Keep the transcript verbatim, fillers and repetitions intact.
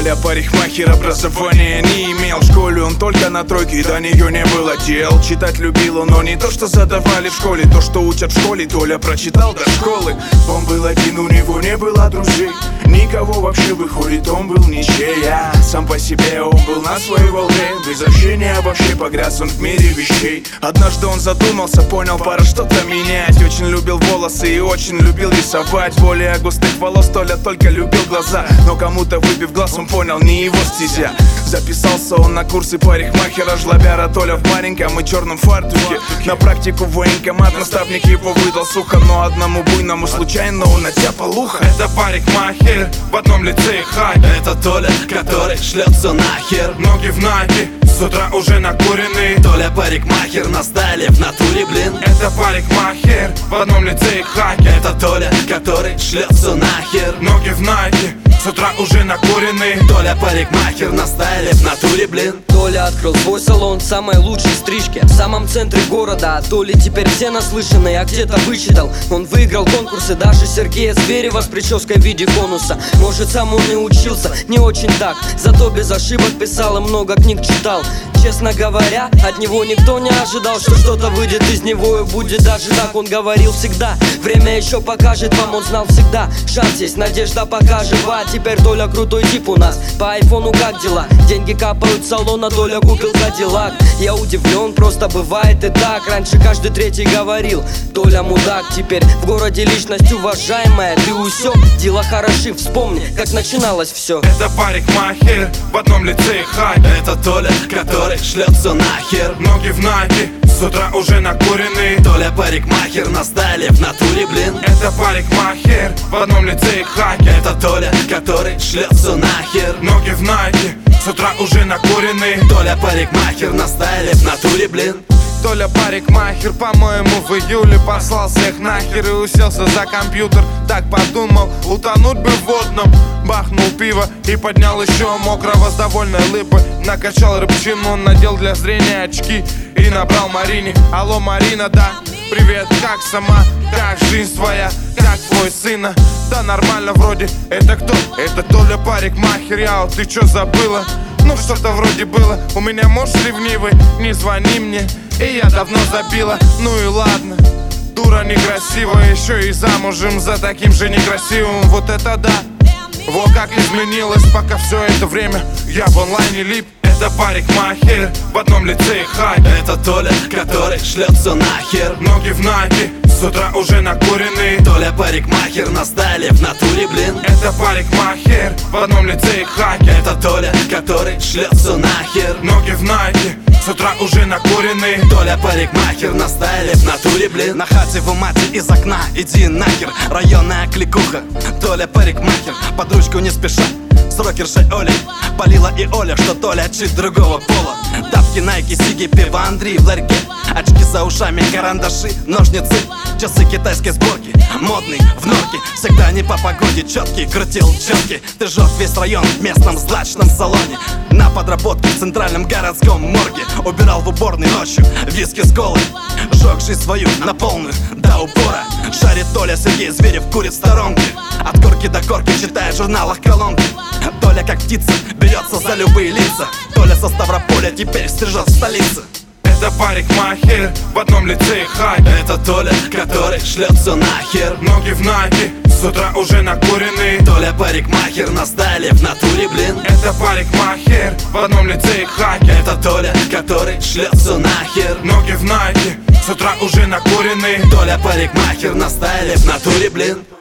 Толя парикмахер, образования не имел. В школе он только на тройке, и до нее не было дел. Читать любил он, но не то, что задавали в школе. То, что учат в школе, Толя прочитал до школы. Он был один, у него не было друзей. Никого вообще, выходит, он был ничья. Сам по себе он был на своей волне. Без общения вообще погряз он в мире вещей. Однажды он задумался, понял, пора что-то менять. Очень любил волосы и очень любил рисовать. Более густых волос Толя только любил глаза. Но кому-то, выбив глаз, он понял, не его стезя. Записался он на курсы парикмахера. Жлобяра Толя в маленьком и черном фартуке. На практику в военкомат наставник его выдал сухо. Но одному буйному случайно он оттяпал ухо. Это парикмахер в одном лице хай. Это Толя, который шлется нахер. Ноги в наки, с утра уже накуренный. Толя парикмахер на стайле в натуре, блин. Это парикмахер в одном лице хай. Это Толя, который шлется нахер. Ноги в наки, с утра уже накуренный. Толя парикмахер на стайле в натуре, блин. Толя открыл свой салон самой лучшей стрижки в самом центре города. А Толя теперь все наслышаны, я где-то вычитал. Он выиграл конкурсы, даже Сергея Зверева с прической в виде конуса. Может, сам он и учился, не очень так, зато без ошибок писал и много книг читал. Честно говоря, от него никто не ожидал, что что-то выйдет из него и будет даже так. Он говорил всегда, время еще покажет вам, он знал всегда. Шанс есть, надежда пока жива. Теперь Толя крутой тип у нас, по айфону как дела? Деньги капают с салона, Толя купил Кадиллак. Я удивлен, просто бывает и так. Раньше каждый третий говорил, Толя мудак. Теперь в городе личность уважаемая. Ты усё, дела хороши, вспомни, как начиналось все. Это парикмахер в одном лице хай. Это Толя, который шлется нахер. Ноги в наки, с утра уже накуренный. Толя парикмахер на стайле в натуре, блин. Это парикмахер в одном лице хай. Это Толя, который шлется нахер. Ноги в наки, с утра уже накуренный. Толя парикмахер на стайле в натуре, блин. Толя парикмахер, по-моему, в июле послал всех нахер и уселся за компьютер. Так подумал, утонуть бы в водном. Бахнул пиво и поднял еще мокрого с довольной лыпой. Накачал рыбчину, надел для зрения очки и набрал Марине. Алло, Марина, да, привет, как сама? Как жизнь твоя? Как твой сына? Да нормально вроде. Это кто? Это Толя парикмахер, я, ты чё забыла? Ну что-то вроде было. У меня муж ревнивый, не звони мне. И я давно забила, ну и ладно. Дура некрасивая, еще и замужем за таким же некрасивым. Вот это да. Вот как изменилось, пока все это время я в онлайне лип. Это парикмахер в одном лице хай. Это Толя, который шлется нахер. Ноги в наки, с утра уже накуренный. Толя парикмахер на стайле в натуре, блин. Это парикмахер в одном лице хай. Это Толя, который шлется нахер. Ноги в наки, с утра уже накуренный. Толя парикмахер на стайле в натуре, блин. На хате в мате из окна, иди нахер. Районная кликуха, Толя парикмахер. Под ручку не спеша, с рокершей Олей. Полила и Оля, что Толя чуть другого пола. Тапки, найки, сиги, пиво, Андрей в ларьке. Очки за ушами, карандаши, ножницы. Часы китайской сборки, модный в норке. Всегда не по погоде, четкий, крутил четкий. Ты жёг весь район в местном злачном салоне. На подработке в центральном городском морге. Убирал в уборной ночью виски с колой. Жёг жизнь свою на полную, до упора. Шарит Толя, Сергей Зверев курит в сторонке. От корки до корки читает в журналах колонки. Толя как птица, берется за любые лица. Толя со Ставрополя теперь стрижет в столице. Это парикмахер в одном лице хай. Это Толя, который шлется нахер. Ноги в наки, с утра уже накуренный. Толя парикмахер на стайле в натуре, блин. Это парикмахер в одном лице хай. Это Толя, который шлется нахер. Ноги в наки, с утра уже накуренный. Толя парикмахер на стайле в натуре, блин.